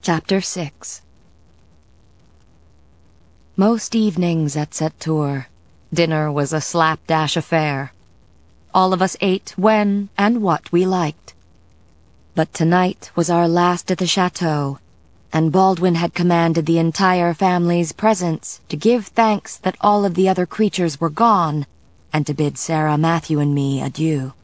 Chapter 6. Most evenings at Sept-Tours, dinner was a slapdash affair. All of us ate when and what we liked. But tonight was our last at the chateau, and Baldwin had commanded the entire family's presence to give thanks that all of the other creatures were gone, and to bid Sarah, Matthew, and me adieu.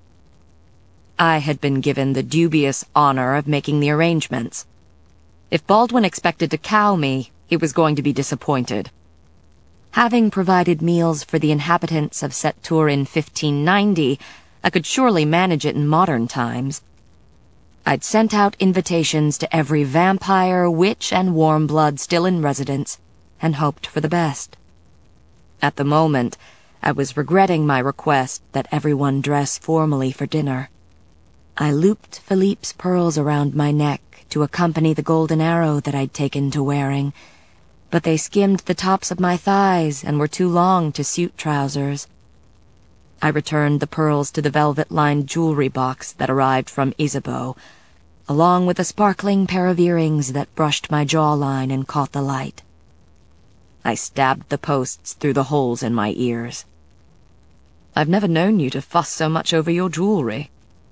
I had been given the dubious honor of making the arrangements. If Baldwin expected to cow me, he was going to be disappointed. Having provided meals for the inhabitants of Sept-Tours in 1590, I could surely manage it in modern times. I'd sent out invitations to every vampire, witch, and warm blood still in residence, and hoped for the best. At the moment, I was regretting my request that everyone dress formally for dinner. I looped Philippe's pearls around my neck to accompany the golden arrow that I'd taken to wearing, but they skimmed the tops of my thighs and were too long to suit trousers. I returned the pearls to the velvet-lined jewelry box that arrived from Isabeau, along with a sparkling pair of earrings that brushed my jawline and caught the light. I stabbed the posts through the holes in my ears. "I've never known you to fuss so much over your jewelry."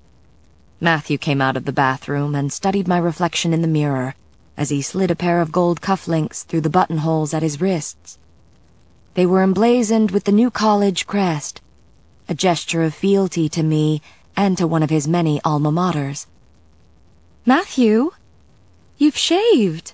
Matthew came out of the bathroom and studied my reflection in the mirror as he slid a pair of gold cufflinks through the buttonholes at his wrists. They were emblazoned with the new college crest, a gesture of fealty to me and to one of his many alma maters. "Matthew, you've shaved."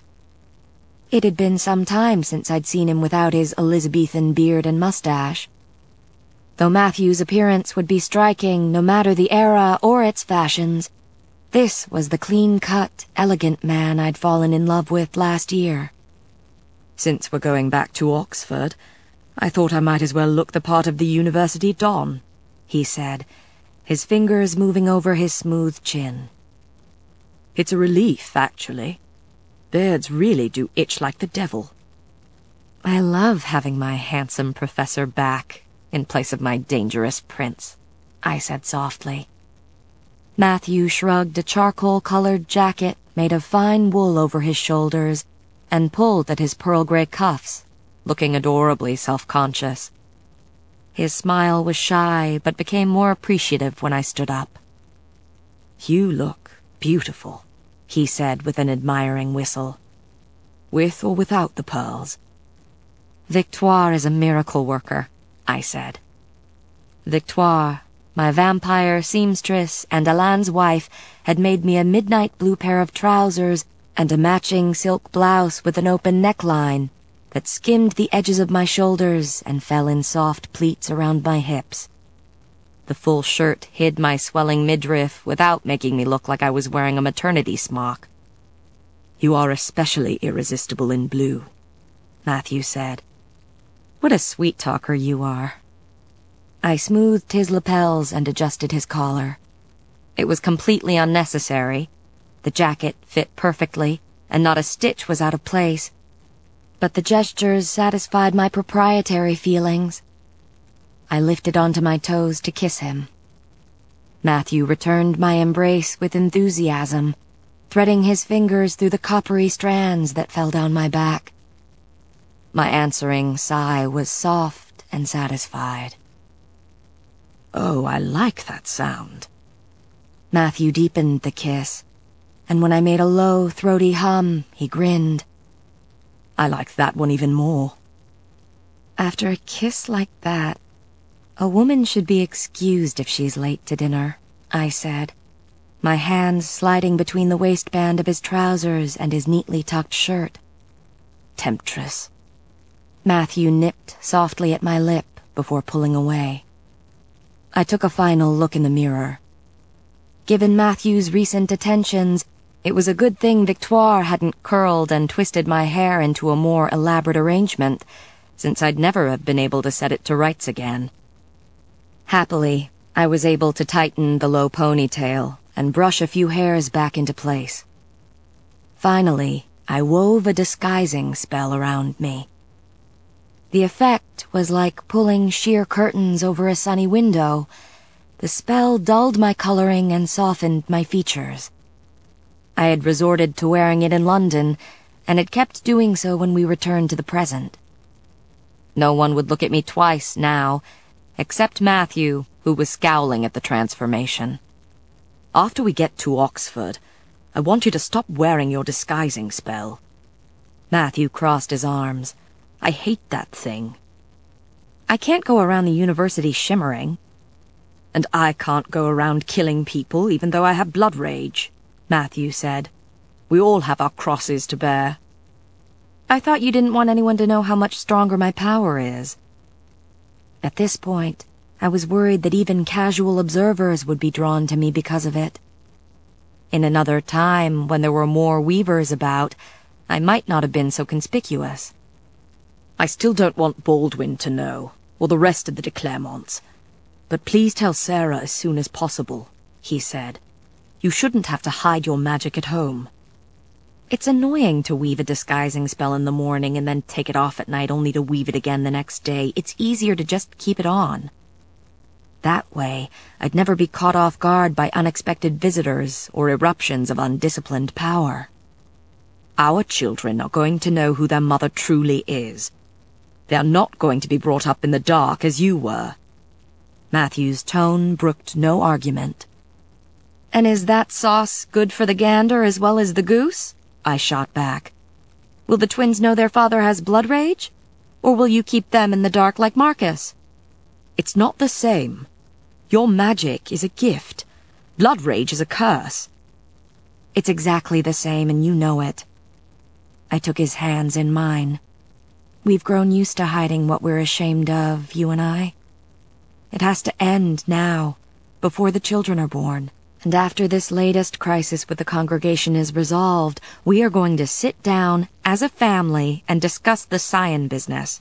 It had been some time since I'd seen him without his Elizabethan beard and mustache. Though Matthew's appearance would be striking no matter the era or its fashions, this was the clean-cut, elegant man I'd fallen in love with last year. "Since we're going back to Oxford, I thought I might as well look the part of the university don," he said, his fingers moving over his smooth chin. "It's a relief, actually. Beards really do itch like the devil." "I love having my handsome professor back in place of my dangerous prince," I said softly. Matthew shrugged a charcoal-colored jacket made of fine wool over his shoulders and pulled at his pearl-gray cuffs, looking adorably self-conscious. His smile was shy, but became more appreciative when I stood up. "You look beautiful," he said with an admiring whistle. "With or without the pearls?" "Victoire is a miracle worker," I said. Victoire, my vampire seamstress and Alain's wife, had made me a midnight blue pair of trousers and a matching silk blouse with an open neckline that skimmed the edges of my shoulders and fell in soft pleats around my hips. The full shirt hid my swelling midriff without making me look like I was wearing a maternity smock. "You are especially irresistible in blue," Matthew said. "What a sweet talker you are." I smoothed his lapels and adjusted his collar. It was completely unnecessary. The jacket fit perfectly, and not a stitch was out of place. But the gestures satisfied my proprietary feelings. I lifted onto my toes to kiss him. Matthew returned my embrace with enthusiasm, threading his fingers through the coppery strands that fell down my back. My answering sigh was soft and satisfied. "Oh, I like that sound." Matthew deepened the kiss, and when I made a low, throaty hum, he grinned. "I like that one even more." After a kiss like that, a woman should be excused if she's late to dinner, I said, my hands sliding between the waistband of his trousers and his neatly tucked shirt. "Temptress." Matthew nipped softly at my lip before pulling away. I took a final look in the mirror. Given Matthew's recent attentions, it was a good thing Victoire hadn't curled and twisted my hair into a more elaborate arrangement, since I'd never have been able to set it to rights again. Happily, I was able to tighten the low ponytail and brush a few hairs back into place. Finally, I wove a disguising spell around me. The effect was like pulling sheer curtains over a sunny window. The spell dulled my coloring and softened my features. I had resorted to wearing it in London, and had kept doing so when we returned to the present. No one would look at me twice now, except Matthew, who was scowling at the transformation. After we get to Oxford, I want you to stop wearing your disguising spell. Matthew crossed his arms. I hate that thing. I can't go around the university shimmering. And I can't go around killing people even though I have blood rage, Matthew said. We all have our crosses to bear. I thought you didn't want anyone to know how much stronger my power is. At this point, I was worried that even casual observers would be drawn to me because of it. In another time, when there were more weavers about, I might not have been so conspicuous. I still don't want Baldwin to know, or the rest of the de Clermonts. But please tell Sarah as soon as possible, he said. You shouldn't have to hide your magic at home. It's annoying to weave a disguising spell in the morning and then take it off at night only to weave it again the next day. It's easier to just keep it on. That way, I'd never be caught off guard by unexpected visitors or eruptions of undisciplined power. Our children are going to know who their mother truly is. They are not going to be brought up in the dark as you were. Matthew's tone brooked no argument. And is that sauce good for the gander as well as the goose? I shot back. Will the twins know their father has blood rage? Or will you keep them in the dark like Marcus? It's not the same. Your magic is a gift. Blood rage is a curse. It's exactly the same, and you know it. I took his hands in mine. We've grown used to hiding what we're ashamed of, you and I. It has to end now, before the children are born. And after this latest crisis with the congregation is resolved, we are going to sit down as a family and discuss the scion business.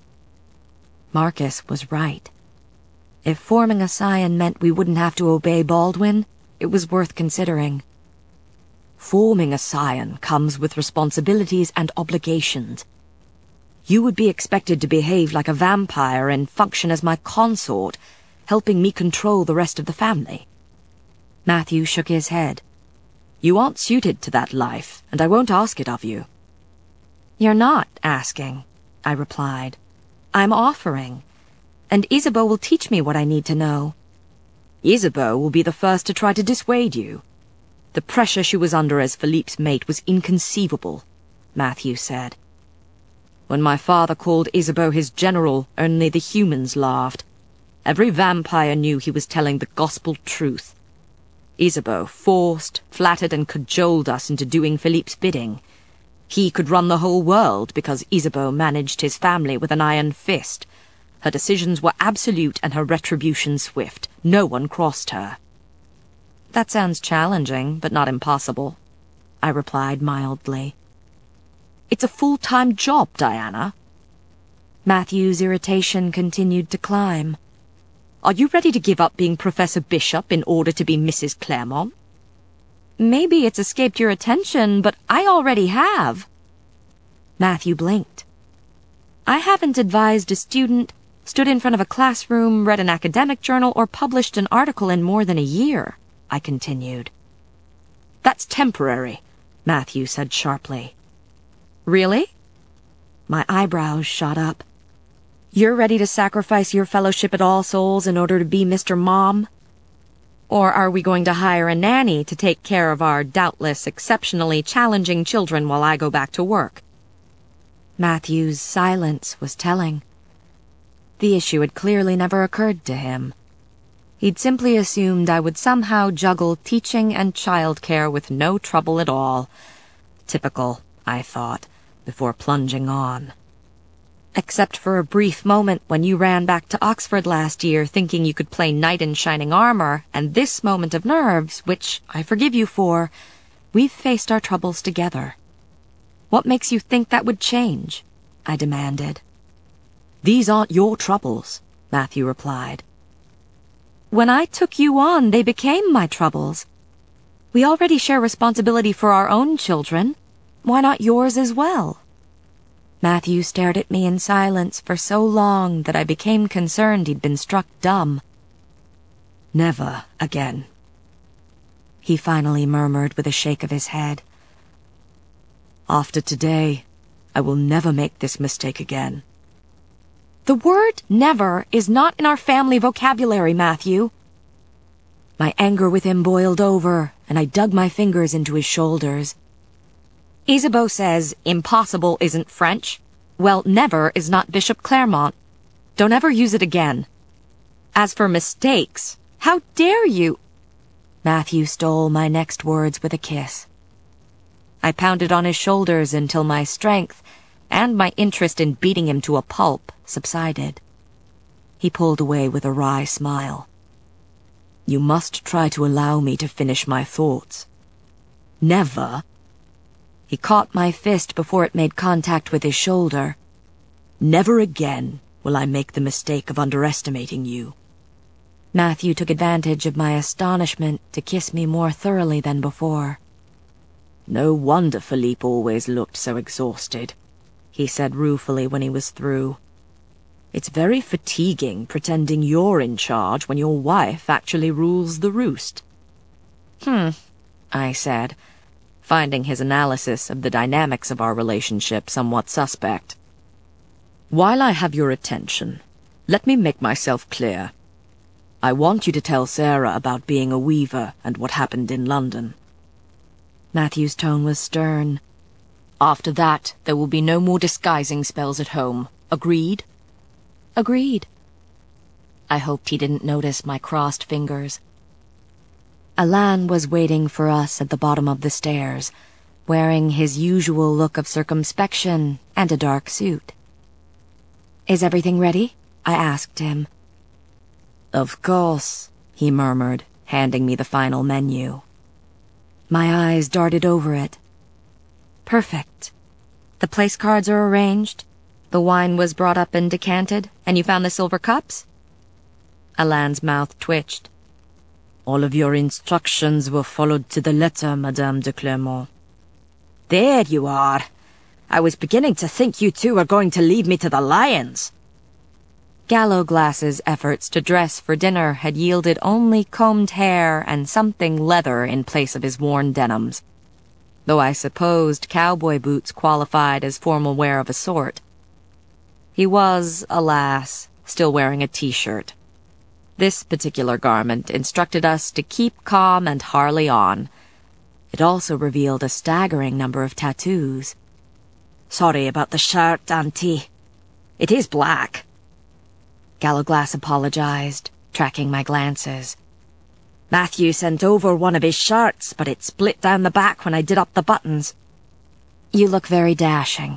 Marcus was right. If forming a scion meant we wouldn't have to obey Baldwin, it was worth considering. Forming a scion comes with responsibilities and obligations. You would be expected to behave like a vampire and function as my consort, helping me control the rest of the family. Matthew shook his head. You aren't suited to that life, and I won't ask it of you. You're not asking, I replied. I'm offering. And Isabeau will teach me what I need to know. Isabeau will be the first to try to dissuade you. The pressure she was under as Philippe's mate was inconceivable, Matthew said. When my father called Isabeau his general, only the humans laughed. Every vampire knew he was telling the gospel truth. Isabeau forced, flattered, and cajoled us into doing Philippe's bidding. He could run the whole world because Isabeau managed his family with an iron fist. Her decisions were absolute and her retribution swift. No one crossed her. That sounds challenging, but not impossible, I replied mildly. It's a full-time job, Diana. Matthew's irritation continued to climb. Are you ready to give up being Professor Bishop in order to be Mrs. Claremont? Maybe it's escaped your attention, but I already have. Matthew blinked. I haven't advised a student, stood in front of a classroom, read an academic journal, or published an article in more than a year, I continued. That's temporary, Matthew said sharply. Really? My eyebrows shot up. You're ready to sacrifice your fellowship at All Souls in order to be Mr. Mom? Or are we going to hire a nanny to take care of our doubtless exceptionally challenging children while I go back to work? Matthew's silence was telling. The issue had clearly never occurred to him. He'd simply assumed I would somehow juggle teaching and childcare with no trouble at all. Typical, I thought, before plunging on. Except for a brief moment when you ran back to Oxford last year thinking you could play knight in shining armor, and this moment of nerves, which I forgive you for, we've faced our troubles together. What makes you think that would change? I demanded. These aren't your troubles, Matthew replied. When I took you on, they became my troubles. We already share responsibility for our own children. Why not yours as well? Matthew stared at me in silence for so long that I became concerned he'd been struck dumb. Never again, he finally murmured with a shake of his head. After today, I will never make this mistake again. The word never is not in our family vocabulary, Matthew. My anger with him boiled over, and I dug my fingers into his shoulders. Isabeau says impossible isn't French. Well, never is not Bishop Clermont. Don't ever use it again. As for mistakes, how dare you? Matthew stole my next words with a kiss. I pounded on his shoulders until my strength and my interest in beating him to a pulp subsided. He pulled away with a wry smile. You must try to allow me to finish my thoughts. Never. He caught my fist before it made contact with his shoulder. Never again will I make the mistake of underestimating you. Matthew took advantage of my astonishment to kiss me more thoroughly than before. No wonder Philippe always looked so exhausted, he said ruefully when he was through. It's very fatiguing pretending you're in charge when your wife actually rules the roost. I said, finding his analysis of the dynamics of our relationship somewhat suspect. While I have your attention, let me make myself clear. I want you to tell Sarah about being a weaver and what happened in London. Matthew's tone was stern. After that, there will be no more disguising spells at home. Agreed? Agreed. I hoped he didn't notice my crossed fingers. Alain was waiting for us at the bottom of the stairs, wearing his usual look of circumspection and a dark suit. Is everything ready? I asked him. Of course, he murmured, handing me the final menu. My eyes darted over it. Perfect. The place cards are arranged. The wine was brought up and decanted, and you found the silver cups? Alain's mouth twitched. All of your instructions were followed to the letter, Madame de Clermont. There you are. I was beginning to think you two were going to leave me to the lions. Gallowglass's efforts to dress for dinner had yielded only combed hair and something leather in place of his worn denims, though I supposed cowboy boots qualified as formal wear of a sort. He was, alas, still wearing a t-shirt. This particular garment instructed us to keep calm and Harley on. It also revealed a staggering number of tattoos. Sorry about the shirt, Auntie. It is black. Gallowglass apologized, tracking my glances. Matthew sent over one of his shirts, but it split down the back when I did up the buttons. You look very dashing.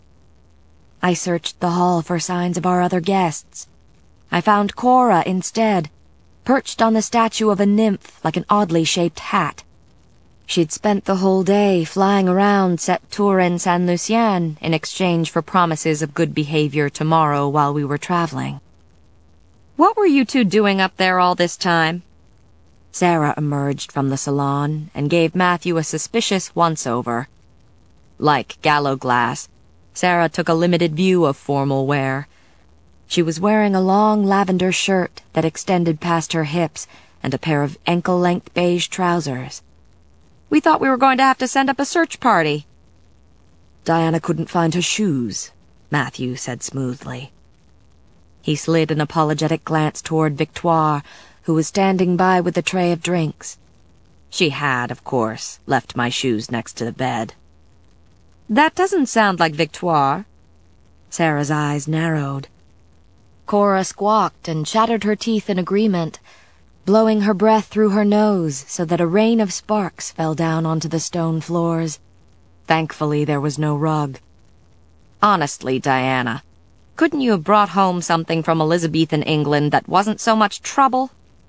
I searched the hall for signs of our other guests. I found Cora instead, perched on the statue of a nymph like an oddly shaped hat. She'd spent the whole day flying around Sept-Tours and Saint-Lucien in exchange for promises of good behavior tomorrow while we were traveling. What were you two doing up there all this time? Sarah emerged from the salon and gave Matthew a suspicious once-over. Like Gallowglass, Sarah took a limited view of formal wear. She was wearing a long lavender shirt that extended past her hips and a pair of ankle-length beige trousers. We thought we were going to have to send up a search party. Diana couldn't find her shoes, Matthew said smoothly. He slid an apologetic glance toward Victoire, who was standing by with a tray of drinks. She had, of course, left my shoes next to the bed. That doesn't sound like Victoire. Sarah's eyes narrowed. Cora squawked and chattered her teeth in agreement, blowing her breath through her nose so that a rain of sparks fell down onto the stone floors. Thankfully, there was no rug. Honestly, Diana, couldn't you have brought home something from Elizabethan England that wasn't so much trouble?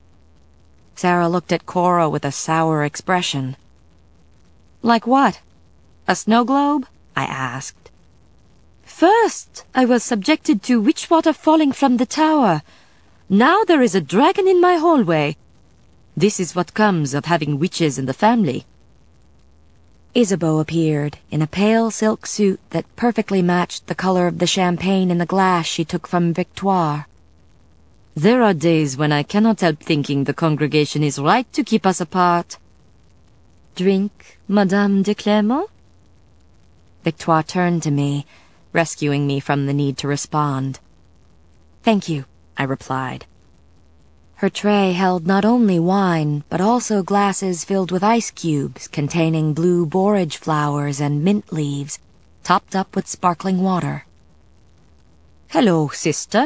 Sarah looked at Cora with a sour expression. Like what? A snow globe? I asked. First, I was subjected to witch water falling from the tower. Now there is a dragon in my hallway. This is what comes of having witches in the family. Isabeau appeared in a pale silk suit that perfectly matched the color of the champagne in the glass she took from Victoire. There are days when I cannot help thinking the congregation is right to keep us apart. Drink, Madame de Clermont? Victoire turned to me, rescuing me from the need to respond. "Thank you," I replied. Her tray held not only wine, but also glasses filled with ice cubes containing blue borage flowers and mint leaves, topped up with sparkling water. "Hello, sister."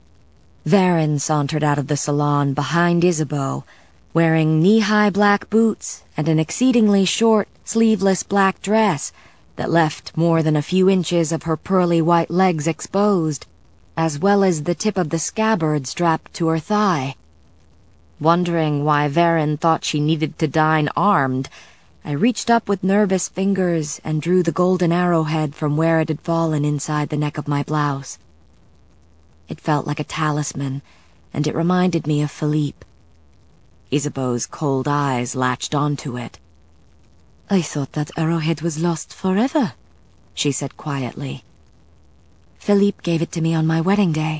Varen sauntered out of the salon behind Isabeau, wearing knee-high black boots and an exceedingly short, sleeveless black dress that left more than a few inches of her pearly white legs exposed, as well as the tip of the scabbard strapped to her thigh. Wondering why Varen thought she needed to dine armed, I reached up with nervous fingers and drew the golden arrowhead from where it had fallen inside the neck of my blouse. It felt like a talisman, and it reminded me of Philippe. Isabeau's cold eyes latched onto it. "I thought that arrowhead was lost forever," she said quietly. "Philippe gave it to me on my wedding day."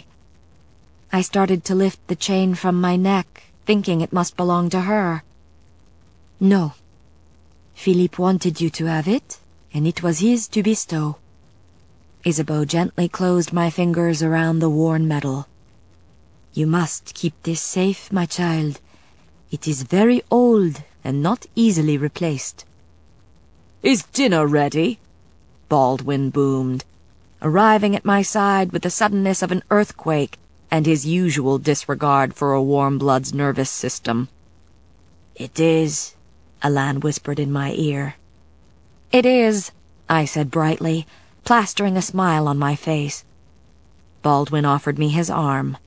I started to lift the chain from my neck, thinking it must belong to her. "No. Philippe wanted you to have it, and it was his to bestow." Isabeau gently closed my fingers around the worn metal. "You must keep this safe, my child. It is very old and not easily replaced." "Is dinner ready?" Baldwin boomed, arriving at my side with the suddenness of an earthquake and his usual disregard for a warm blood's nervous system. "It is," Alan whispered in my ear. "It is," I said brightly, plastering a smile on my face. Baldwin offered me his arm.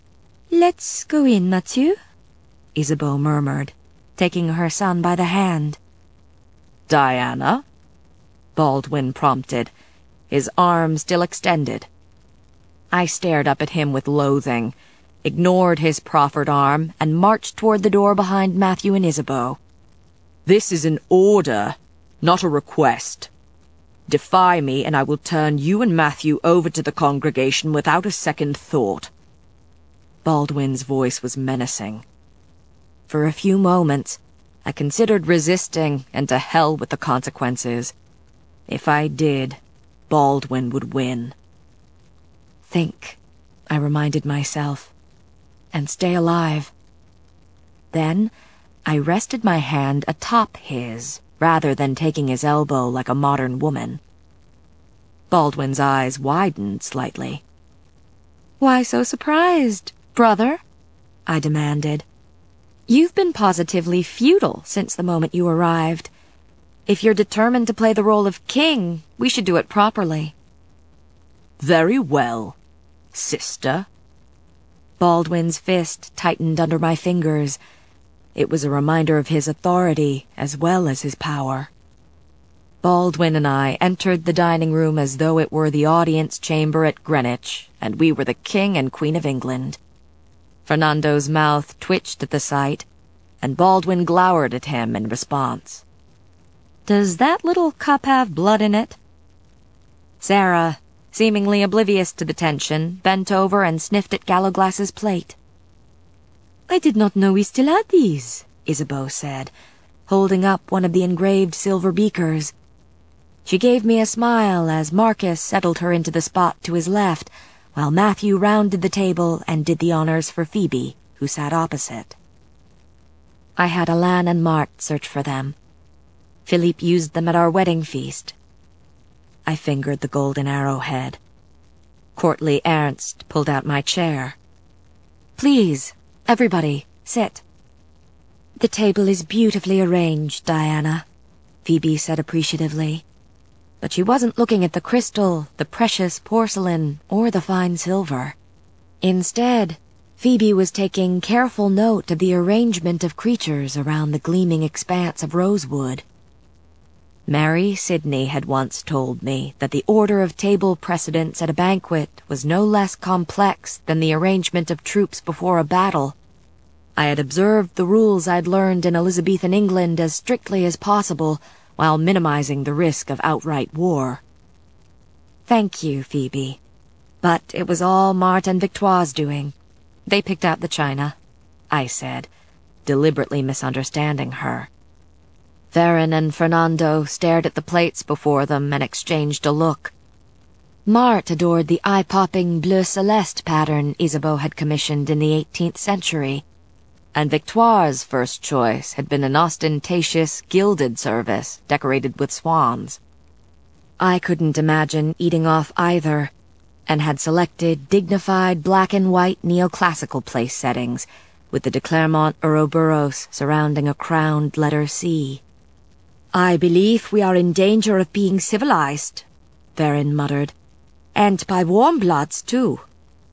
"Let's go in, Mathieu," Isabeau murmured, taking her son by the hand. "Diana?" Baldwin prompted, his arm still extended. I stared up at him with loathing, ignored his proffered arm, and marched toward the door behind Matthew and Isabeau. "This is an order, not a request. Defy me, and I will turn you and Matthew over to the congregation without a second thought." Baldwin's voice was menacing. For a few moments, I considered resisting, and to hell with the consequences. If I did, Baldwin would win. "Think," I reminded myself, "and stay alive." Then I rested my hand atop his, rather than taking his elbow like a modern woman. Baldwin's eyes widened slightly. "Why so surprised, brother?" I demanded. "You've been positively feudal since the moment you arrived. If you're determined to play the role of king, we should do it properly." "Very well, sister." Baldwin's fist tightened under my fingers. It was a reminder of his authority as well as his power. Baldwin and I entered the dining room as though it were the audience chamber at Greenwich, and we were the King and Queen of England. Fernando's mouth twitched at the sight, and Baldwin glowered at him in response. "Does that little cup have blood in it?" Sarah, seemingly oblivious to the tension, bent over and sniffed at Gallowglass's plate. "I did not know we still had these," Isabeau said, holding up one of the engraved silver beakers. She gave me a smile as Marcus settled her into the spot to his left, while Matthew rounded the table and did the honors for Phoebe, who sat opposite. I had Alan and Mart search for them. Philippe used them at our wedding feast. I fingered the golden arrowhead. Courtly Ernst pulled out my chair. "Please, everybody, sit." "The table is beautifully arranged, Diana," Phoebe said appreciatively. But she wasn't looking at the crystal, the precious porcelain, or the fine silver. Instead, Phoebe was taking careful note of the arrangement of creatures around the gleaming expanse of rosewood. Mary Sidney had once told me that the order of table precedence at a banquet was no less complex than the arrangement of troops before a battle. I had observed the rules I'd learned in Elizabethan England as strictly as possible, while minimizing the risk of outright war. "Thank you, Phoebe. But it was all Mart and Victoire's doing. They picked out the china," I said, deliberately misunderstanding her. Varen and Fernando stared at the plates before them and exchanged a look. Mart adored the eye-popping bleu celeste pattern Isabeau had commissioned in the 18th century, and Victoire's first choice had been an ostentatious, gilded service decorated with swans. I couldn't imagine eating off either, and had selected dignified black-and-white neoclassical place settings, with the de Clermont Ouroboros surrounding a crowned letter C. "I believe we are in danger of being civilized," Varen muttered. "And by warm bloods, too."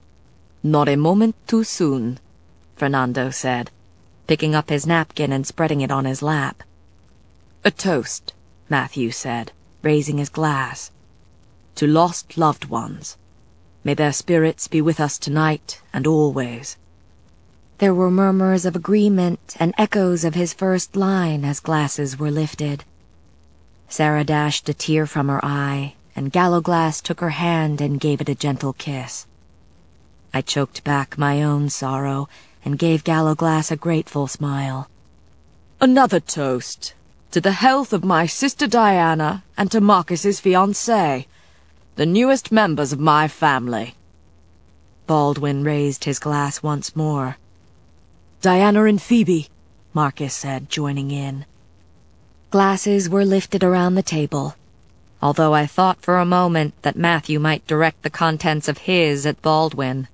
"Not a moment too soon," Fernando said, picking up his napkin and spreading it on his lap. "A toast," Matthew said, raising his glass. "To lost loved ones. May their spirits be with us tonight and always." There were murmurs of agreement and echoes of his first line as glasses were lifted. Sarah dashed a tear from her eye, and Gallowglass took her hand and gave it a gentle kiss. I choked back my own sorrow and gave Gallowglass a grateful smile. "Another toast. To the health of my sister Diana and to Marcus's fiancée, the newest members of my family." Baldwin raised his glass once more. "Diana and Phoebe," Marcus said, joining in. Glasses were lifted around the table, although I thought for a moment that Matthew might direct the contents of his at Baldwin.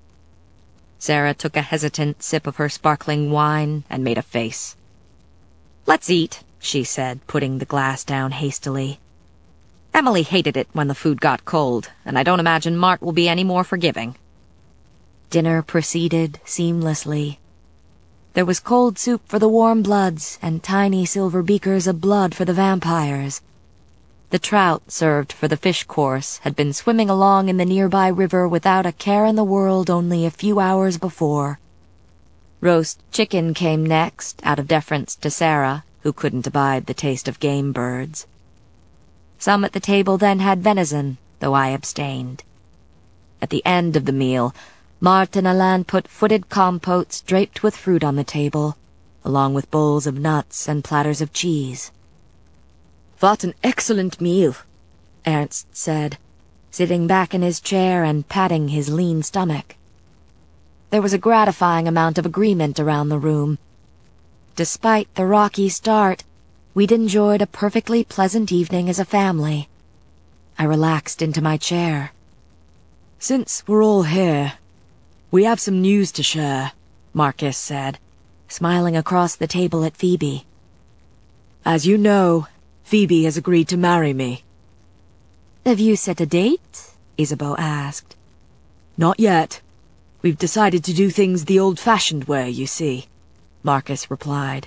Sarah took a hesitant sip of her sparkling wine and made a face. "Let's eat," she said, putting the glass down hastily. "Emily hated it when the food got cold, and I don't imagine Mart will be any more forgiving." Dinner proceeded seamlessly. There was cold soup for the warm bloods and tiny silver beakers of blood for the vampires. The trout served for the fish course had been swimming along in the nearby river without a care in the world only a few hours before. Roast chicken came next, out of deference to Sarah, who couldn't abide the taste of game birds. Some at the table then had venison, though I abstained. At the end of the meal, Mart and Alain put footed compotes draped with fruit on the table, along with bowls of nuts and platters of cheese. "What an excellent meal," Ernst said, sitting back in his chair and patting his lean stomach. There was a gratifying amount of agreement around the room. Despite the rocky start, we'd enjoyed a perfectly pleasant evening as a family. I relaxed into my chair. "Since we're all here, we have some news to share," Marcus said, smiling across the table at Phoebe. "As you know, Phoebe has agreed to marry me." "Have you set a date?" Isabeau asked. "Not yet. We've decided to do things the old-fashioned way, you see," Marcus replied.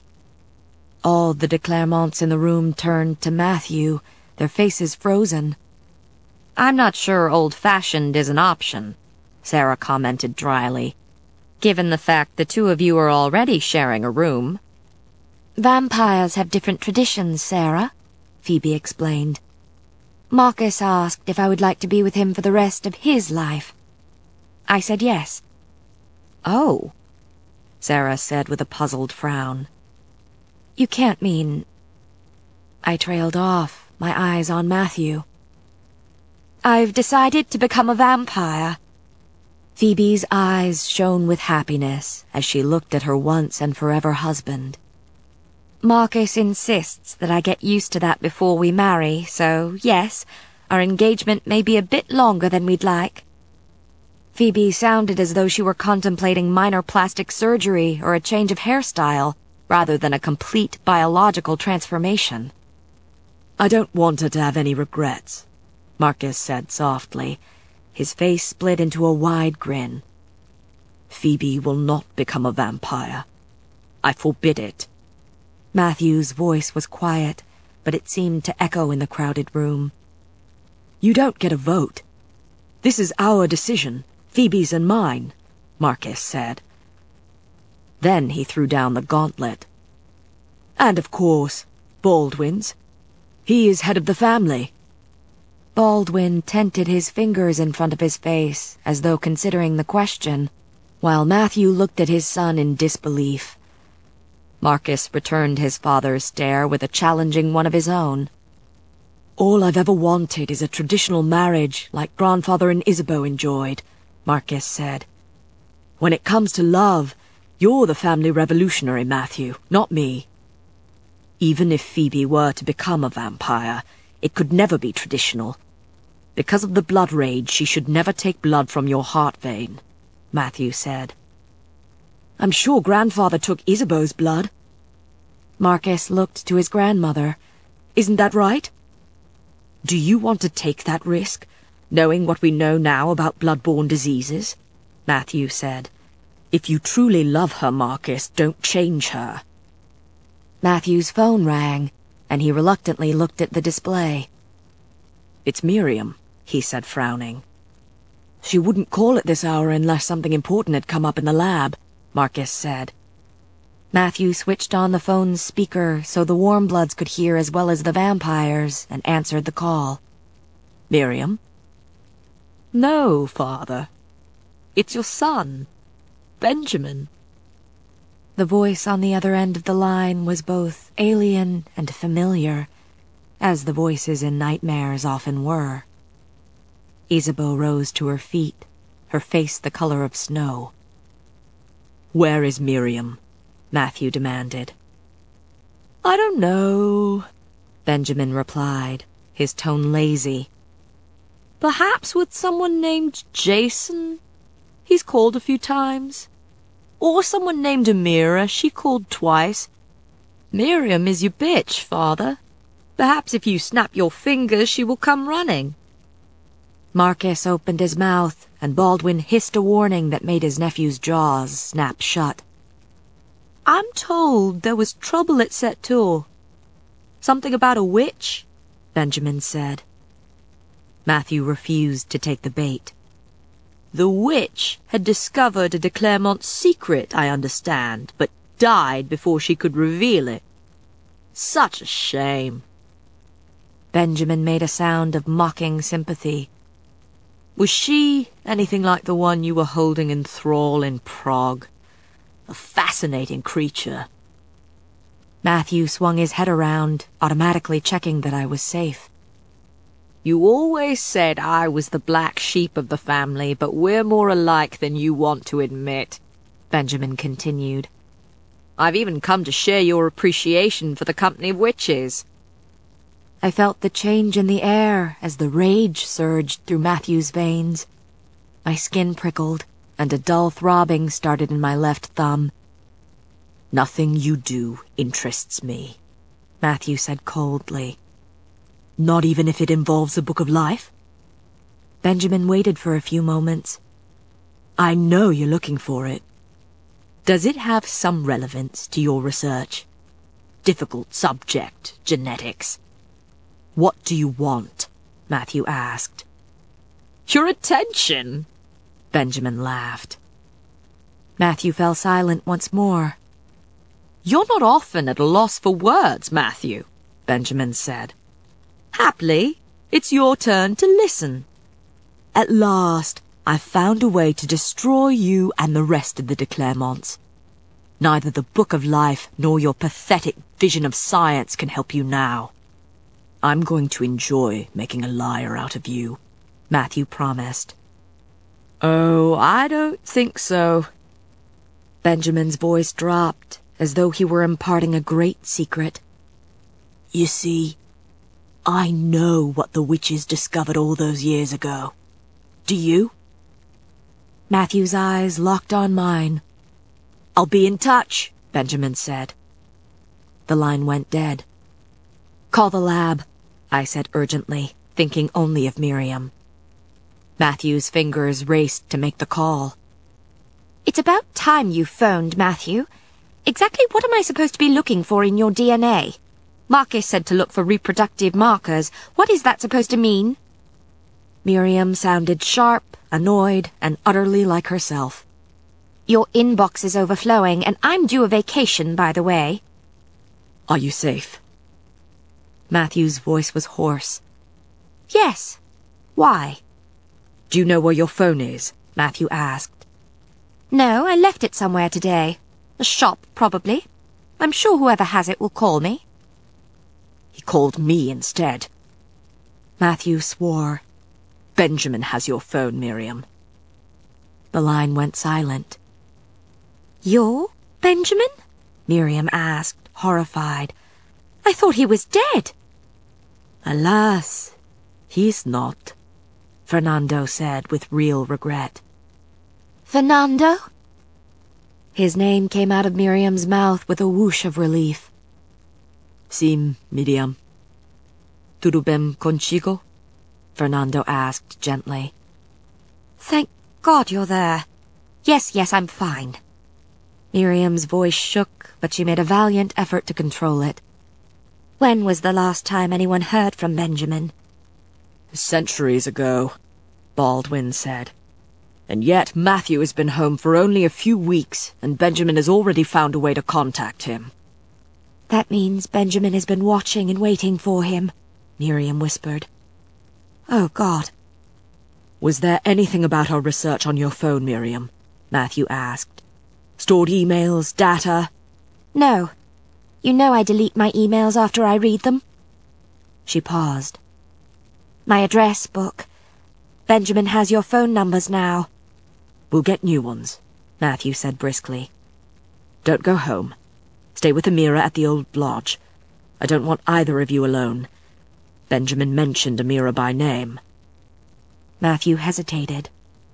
All the de Clermonts in the room turned to Matthew, their faces frozen. "I'm not sure old-fashioned is an option," Sarah commented dryly, "given the fact the two of you are already sharing a room." "Vampires have different traditions, Sarah," Phoebe explained. "Marcus asked if I would like to be with him for the rest of his life. I said yes." "Oh," Sarah said with a puzzled frown. "You can't mean—" I trailed off, my eyes on Matthew. "I've decided to become a vampire." Phoebe's eyes shone with happiness as she looked at her once and forever husband. "Marcus insists that I get used to that before we marry, so yes, our engagement may be a bit longer than we'd like." Phoebe sounded as though she were contemplating minor plastic surgery or a change of hairstyle, rather than a complete biological transformation. "I don't want her to have any regrets," Marcus said softly. His face split into a wide grin. "Phoebe will not become a vampire. I forbid it." Matthew's voice was quiet, but it seemed to echo in the crowded room. "You don't get a vote. This is our decision, Phoebe's and mine," Marcus said. Then he threw down the gauntlet. "And of course, Baldwin's. He is head of the family." Baldwin tented his fingers in front of his face, as though considering the question, while Matthew looked at his son in disbelief. Marcus returned his father's stare with a challenging one of his own. All I've ever wanted is a traditional marriage like Grandfather and Isabeau enjoyed, Marcus said. When it comes to love, you're the family revolutionary, Matthew, not me. Even if Phoebe were to become a vampire, it could never be traditional. Because of the blood rage, she should never take blood from your heart vein, Matthew said. I'm sure Grandfather took Isabeau's blood. Marcus looked to his grandmother. Isn't that right? Do you want to take that risk, knowing what we know now about blood-borne diseases? Matthew said. If you truly love her, Marcus, don't change her. Matthew's phone rang, and he reluctantly looked at the display. It's Miriam, he said, frowning. She wouldn't call at this hour unless something important had come up in the lab, Marcus said. Matthew switched on the phone's speaker so the warm-bloods could hear as well as the vampires and answered the call. Miriam? No, Father. It's your son, Benjamin. The voice on the other end of the line was both alien and familiar, as the voices in nightmares often were. Isabeau rose to her feet, her face the color of snow. Where is Miriam? Matthew demanded. I don't know, Benjamin replied, his tone lazy. Perhaps with someone named Jason. He's called a few times. Or someone named Amira. She called twice. Miriam is your bitch, Father. Perhaps if you snap your fingers, she will come running. Marcus opened his mouth, and Baldwin hissed a warning that made his nephew's jaws snap shut. I'm told there was trouble at Sept-Tours. Something about a witch, Benjamin said. Matthew refused to take the bait. The witch had discovered a de Clermont's secret, I understand, but died before she could reveal it. Such a shame. Benjamin made a sound of mocking sympathy. Was she anything like the one you were holding in thrall in Prague? A fascinating creature. Matthew swung his head around, automatically checking that I was safe. You always said I was the black sheep of the family, but we're more alike than you want to admit, Benjamin continued. I've even come to share your appreciation for the company of witches. I felt the change in the air as the rage surged through Matthew's veins. My skin prickled, and a dull throbbing started in my left thumb. Nothing you do interests me, Matthew said coldly. Not even if it involves the Book of Life? Benjamin waited for a few moments. I know you're looking for it. Does it have some relevance to your research? Difficult subject, genetics. What do you want? Matthew asked. Your attention, Benjamin laughed. Matthew fell silent once more. You're not often at a loss for words, Matthew, Benjamin said. Happily, it's your turn to listen. At last, I've found a way to destroy you and the rest of the de Clermonts. Neither the Book of Life nor your pathetic vision of science can help you now. I'm going to enjoy making a liar out of you, Matthew promised. Oh, I don't think so. Benjamin's voice dropped, as though he were imparting a great secret. You see, I know what the witches discovered all those years ago. Do you? Matthew's eyes locked on mine. I'll be in touch, Benjamin said. The line went dead. Call the lab, I said urgently, thinking only of Miriam. Matthew's fingers raced to make the call. It's about time you phoned, Matthew. Exactly what am I supposed to be looking for in your DNA? Marcus said to look for reproductive markers. What is that supposed to mean? Miriam sounded sharp, annoyed, and utterly like herself. Your inbox is overflowing, and I'm due a vacation, by the way. Are you safe? Matthew's voice was hoarse. Yes. Why? Do you know where your phone is? Matthew asked. No, I left it somewhere today. A shop, probably. I'm sure whoever has it will call me. He called me instead. Matthew swore. Benjamin has your phone, Miriam. The line went silent. Your Benjamin? Miriam asked, horrified. I thought he was dead. Alas, he's not, Fernando said with real regret. Fernando? His name came out of Miriam's mouth with a whoosh of relief. Sim, Miriam. Tudo bem contigo? Fernando asked gently. Thank God you're there. Yes, I'm fine. Miriam's voice shook, but she made a valiant effort to control it. When was the last time anyone heard from Benjamin? Centuries ago, Baldwin said. And yet Matthew has been home for only a few weeks, and Benjamin has already found a way to contact him. That means Benjamin has been watching and waiting for him, Miriam whispered. Oh, God. Was there anything about our research on your phone, Miriam? Matthew asked. Stored emails, data? No. You know I delete my emails after I read them. She paused. My address book. Benjamin has your phone numbers now. We'll get new ones, Matthew said briskly. Don't go home. Stay with Amira at the old lodge. I don't want either of you alone. Benjamin mentioned Amira by name. Matthew hesitated.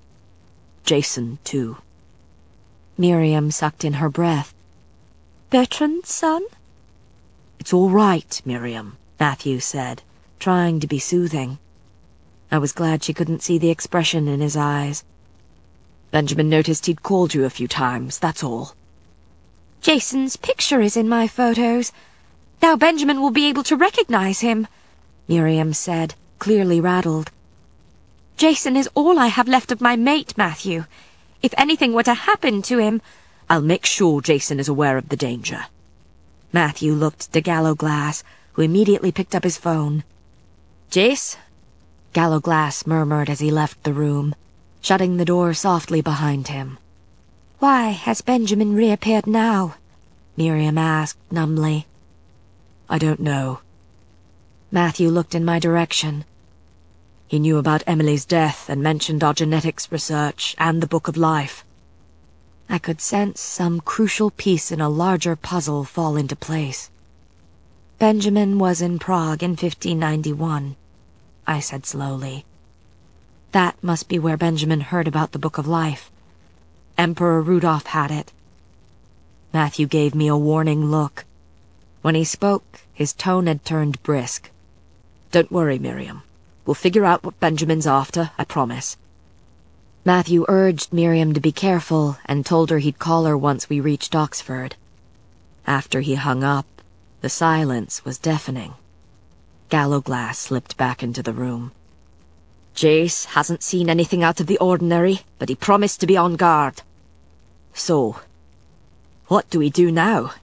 Jason, too. Miriam sucked in her breath. Bertrand's son? It's all right, Miriam, Matthew said, trying to be soothing. I was glad she couldn't see the expression in his eyes. Benjamin noticed he'd called you a few times, that's all. Jason's picture is in my photos. Now Benjamin will be able to recognize him, Miriam said, clearly rattled. Jason is all I have left of my mate, Matthew. If anything were to happen to him... I'll make sure Jason is aware of the danger. Matthew looked to Gallowglass, who immediately picked up his phone. Jace? Gallowglass murmured as he left the room, shutting the door softly behind him. Why has Benjamin reappeared now? Miriam asked numbly. I don't know. Matthew looked in my direction. He knew about Emily's death and mentioned our genetics research and the Book of Life. I could sense some crucial piece in a larger puzzle fall into place. Benjamin was in Prague in 1591, I said slowly. That must be where Benjamin heard about the Book of Life. Emperor Rudolph had it. Matthew gave me a warning look. When he spoke, his tone had turned brisk. Don't worry, Miriam. We'll figure out what Benjamin's after, I promise. Matthew urged Miriam to be careful and told her he'd call her once we reached Oxford. After he hung up, the silence was deafening. Gallowglass slipped back into the room. Jace hasn't seen anything out of the ordinary, but he promised to be on guard. So, what do we do now?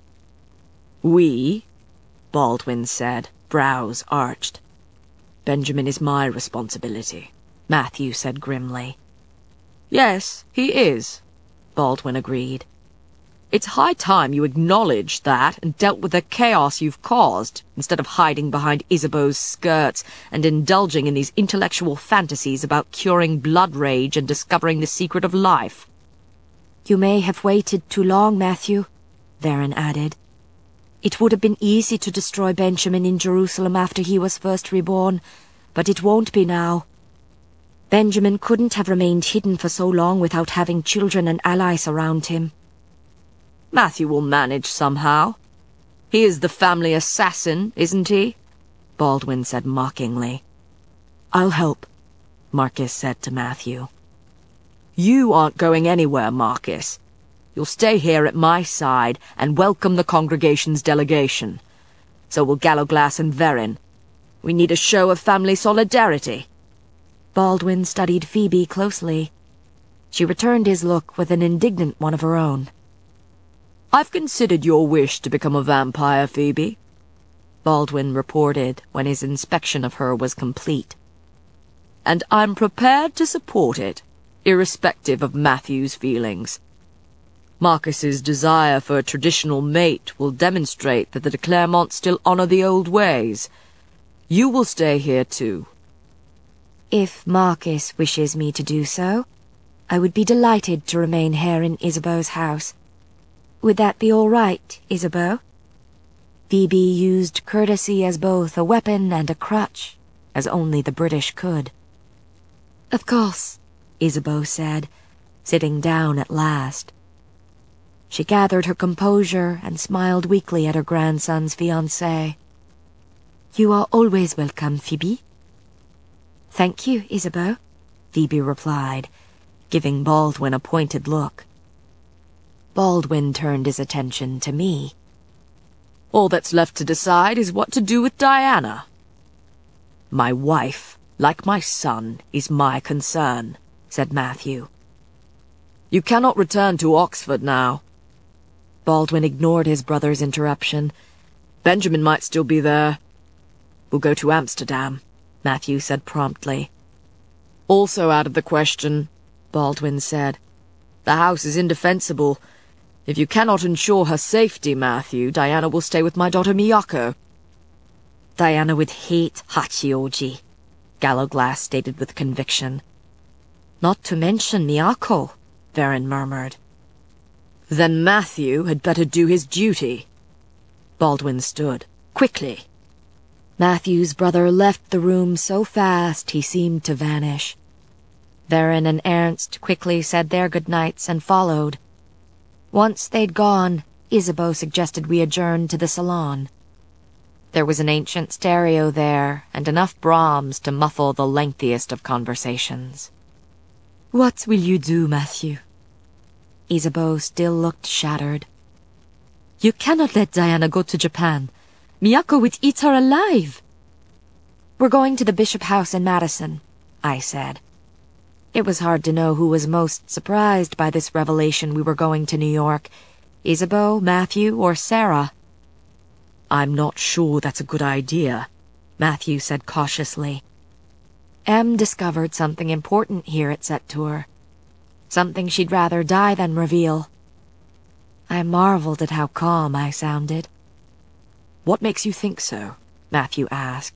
We, Baldwin said, brows arched. Benjamin is my responsibility, Matthew said grimly. Yes, he is, Baldwin agreed. It's high time you acknowledged that and dealt with the chaos you've caused, instead of hiding behind Isabeau's skirts and indulging in these intellectual fantasies about curing blood rage and discovering the secret of life. You may have waited too long, Matthew, Varen added. It would have been easy to destroy Benjamin in Jerusalem after he was first reborn, but it won't be now. Benjamin couldn't have remained hidden for so long without having children and allies around him. Matthew will manage somehow. He is the family assassin, isn't he? Baldwin said mockingly. I'll help, Marcus said to Matthew. You aren't going anywhere, Marcus. You'll stay here at my side and welcome the congregation's delegation. So will Gallowglass and Varen. We need a show of family solidarity. Baldwin studied Phoebe closely. She returned his look with an indignant one of her own. I've considered your wish to become a vampire, Phoebe, Baldwin reported when his inspection of her was complete. And I'm prepared to support it, irrespective of Matthew's feelings. Marcus's desire for a traditional mate will demonstrate that the de Clermonts still honor the old ways. You will stay here too. If Marcus wishes me to do so, I would be delighted to remain here in Isabeau's house. Would that be all right, Isabeau? Phoebe used courtesy as both a weapon and a crutch, as only the British could. Of course, Isabeau said, sitting down at last. She gathered her composure and smiled weakly at her grandson's fiancé. You are always welcome, Phoebe. Thank you, Isabeau, Phoebe replied, giving Baldwin a pointed look. Baldwin turned his attention to me. All that's left to decide is what to do with Diana. My wife, like my son, is my concern, said Matthew. You cannot return to Oxford now. Baldwin ignored his brother's interruption. Benjamin might still be there. We'll go to Amsterdam, Matthew said promptly. Also out of the question, Baldwin said. The house is indefensible. If you cannot ensure her safety, Matthew, Diana will stay with my daughter Miyako. Diana would hate Hachioji, Gallowglass stated with conviction. Not to mention Miyako, Varen murmured. Then Matthew had better do his duty. Baldwin stood, quickly. Matthew's brother left the room so fast he seemed to vanish. Varen and Ernst quickly said their goodnights and followed. Once they'd gone, Isabeau suggested we adjourn to the salon. There was an ancient stereo there, and enough Brahms to muffle the lengthiest of conversations. What will you do, Matthew? Isabeau still looked shattered. You cannot let Diana go to Japan. Miyako would eat her alive. We're going to the Bishop House in Madison, I said. It was hard to know who was most surprised by this revelation we were going to New York, Isabeau, Matthew, or Sarah. I'm not sure that's a good idea, Matthew said cautiously. Em discovered something important here at Sept-Tours. Something she'd rather die than reveal. I marveled at how calm I sounded. What makes you think so? Matthew asked.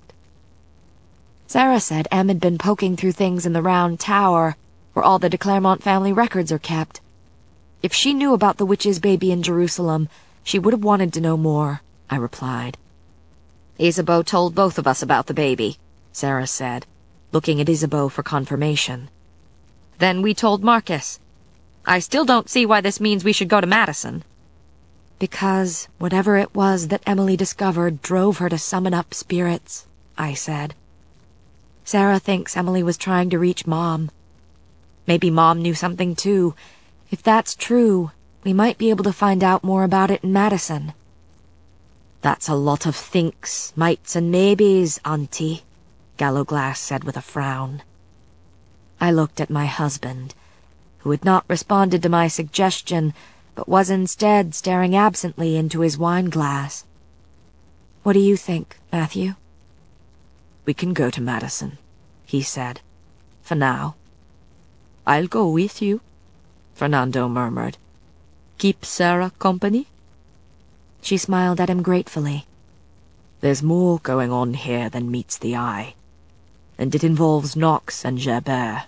Sarah said Em had been poking through things in the Round Tower, where all the de Clermont family records are kept. If she knew about the witch's baby in Jerusalem, she would have wanted to know more, I replied. Isabeau told both of us about the baby, Sarah said, looking at Isabeau for confirmation. Then we told Marcus. I still don't see why this means we should go to Madison. Because whatever it was that Emily discovered drove her to summon up spirits, I said. Sarah thinks Emily was trying to reach Mom. Maybe Mom knew something too. If that's true, we might be able to find out more about it in Madison. That's a lot of thinks, mights, and maybes, Auntie, Gallowglass said with a frown. I looked at my husband, who had not responded to my suggestion, but was instead staring absently into his wine-glass. What do you think, Matthew? We can go to Madison, he said. For now. I'll go with you, Fernando murmured. Keep Sarah company? She smiled at him gratefully. There's more going on here than meets the eye, and it involves Knox and Gerbert.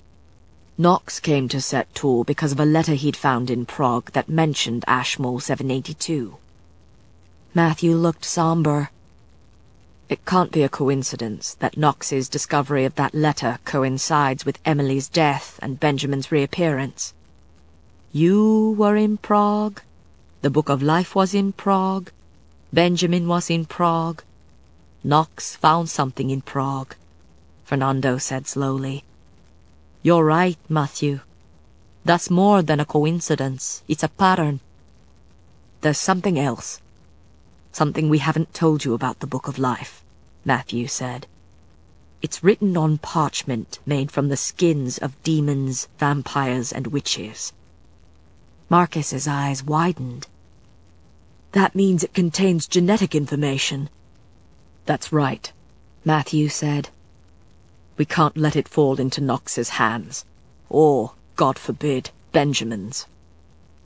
Knox came to Sept-Tours because of a letter he'd found in Prague that mentioned Ashmole 782. Matthew looked somber. It can't be a coincidence that Knox's discovery of that letter coincides with Emily's death and Benjamin's reappearance. You were in Prague. The Book of Life was in Prague. Benjamin was in Prague. Knox found something in Prague, Fernando said slowly. You're right, Matthew. That's more than a coincidence. It's a pattern. There's something else. Something we haven't told you about the Book of Life, Matthew said. It's written on parchment made from the skins of demons, vampires, and witches. Marcus's eyes widened. That means it contains genetic information. That's right, Matthew said. We can't let it fall into Knox's hands. Or, God forbid, Benjamin's.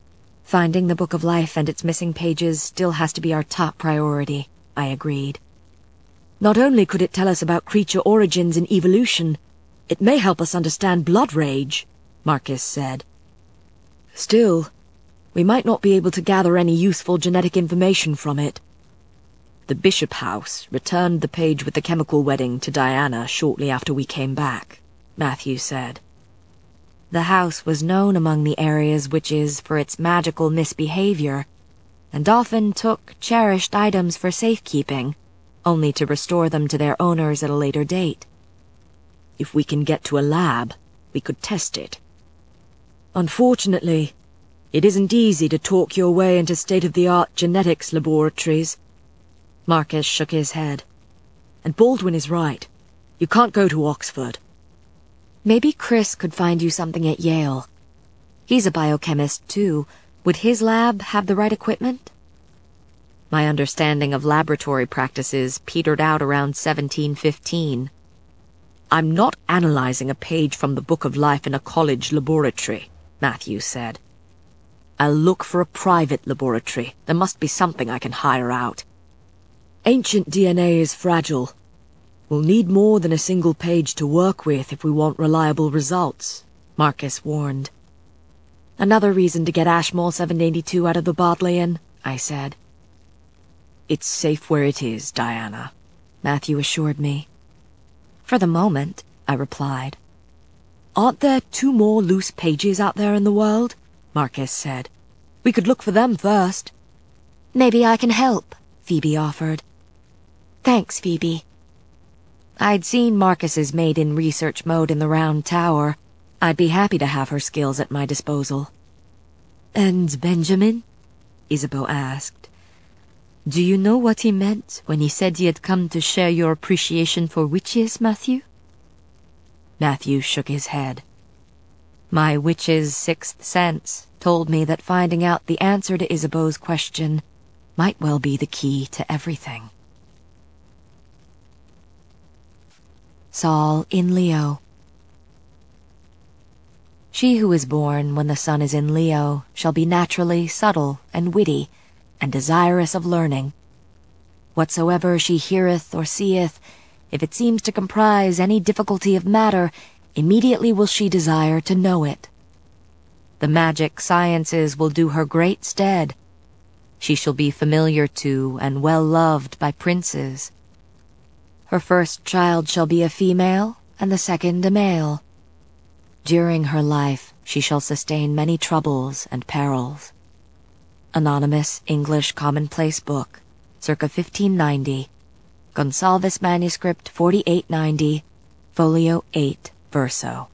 Finding the Book of Life and its missing pages still has to be our top priority, I agreed. Not only could it tell us about creature origins and evolution, it may help us understand blood rage, Marcus said. Still, we might not be able to gather any useful genetic information from it. The Bishop House returned the page with the chemical wedding to Diana shortly after we came back, Matthew said. The house was known among the area's witches for its magical misbehavior, and often took cherished items for safekeeping, only to restore them to their owners at a later date. If we can get to a lab, we could test it. Unfortunately, it isn't easy to talk your way into state-of-the-art genetics laboratories. Marcus shook his head. And Baldwin is right. You can't go to Oxford. Maybe Chris could find you something at Yale. He's a biochemist, too. Would his lab have the right equipment? My understanding of laboratory practices petered out around 1715. I'm not analyzing a page from the Book of Life in a college laboratory, Matthew said. I'll look for a private laboratory. There must be something I can hire out. Ancient DNA is fragile. We'll need more than a single page to work with if we want reliable results, Marcus warned. Another reason to get Ashmole 782 out of the Bodleian, I said. It's safe where it is, Diana, Matthew assured me. For the moment, I replied. Aren't there 2 more loose pages out there in the world? Marcus said. We could look for them first. Maybe I can help, Phoebe offered. Thanks, Phoebe. I'd seen Marcus's maid in research mode in the Round Tower. I'd be happy to have her skills at my disposal. And Benjamin? Isabeau asked. Do you know what he meant when he said he had come to share your appreciation for witches, Matthew? Matthew shook his head. My witch's sixth sense told me that finding out the answer to Isabeau's question might well be the key to everything. Sol in Leo. She who is born when the sun is in Leo shall be naturally subtle and witty, and desirous of learning. Whatsoever she heareth or seeth, if it seems to comprise any difficulty of matter, immediately will she desire to know it. The magic sciences will do her great stead. She shall be familiar to and well loved by princes. Her first child shall be a female, and the second a male. During her life she shall sustain many troubles and perils. Anonymous English Commonplace Book, circa 1590. Gonsalves Manuscript 4890, folio 8, verso.